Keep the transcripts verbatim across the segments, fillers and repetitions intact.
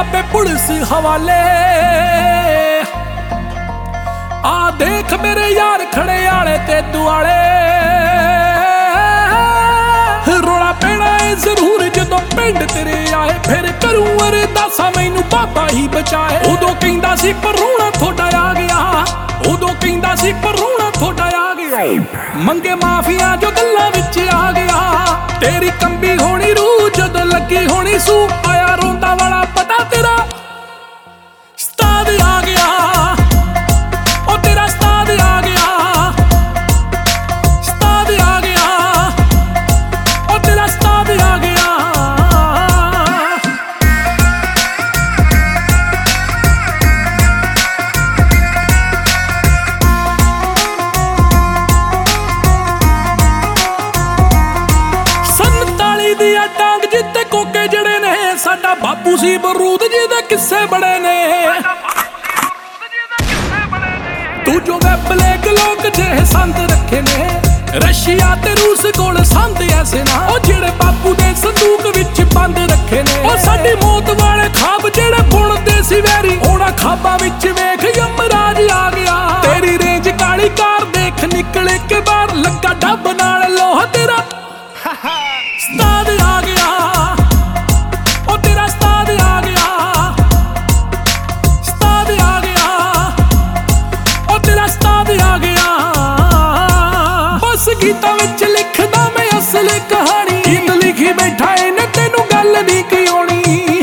बाबे पुलिस हवाले। आ देख मेरे यार खड़े आले ते दुआले, रोला पैना है जरूर जदों पिंड तेरे आए, फिर करूं अरदासा मैनू बाबा ही बचाए। उदों कहंदा सी पर रोना थोड़ा आ गया, उदों कहंदा सी पर रोना थोड़ा आ गया। मंगे माफिया जो गल्लां विच आ गया, तेरी कंबी होनी रूह जदों लगी होनी सू। आया रोंदा वाला पता तेरा उस्ताद आ गया, ओ तेरा उस्ताद आ गया, उस्ताद आ गया, ओ तेरा उस्ताद आ गया। डांग जिते कोके जड़े ने, साडा बापू सी बरूद जिदे किस्से बड़े ने। तू जो वे ब्लैक लोग जे संद रखे ने, रशिया ते रूस कोल संद ऐसे ना, ओ जेड़े बापू दे संदूक विच बंद रखे ने। ओ साडी मौत वाले खाब जेड़े बुनदे सी वैरी, ओना खाबां विच वेख यमराज आ गया। तेरी रेंज काली कार देख निकले के बाहर, लगा डब नाल लोहा तेरा उस्ताद आ गया, ओ तेरा उस्ताद आ गया, उस्ताद आ गया, ओ तेरा उस्ताद आ गया। बस गीतां विच लिखदा मैं असल कहानी, गीत लिखी बैठा इने तेनू गल नहीं की आउणी,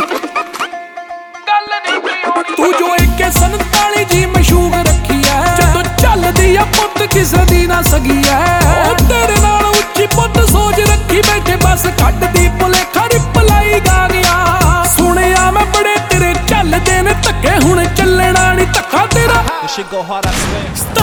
गल नहीं की आउणी। तू जो इक्के संताली जी मशहूर रखी है, जदों चलदी आ पुत्त किसे दी ना सगी है। ओ तेरे नाल उच्ची पुत्त सोच रखी बैठे, बस कट दी भुलेखा रिप्लाई गा गया। सुनिया मैं बड़े तेरे चलदे ने धक्के, हुण चलना नहीं धक्का तेरा।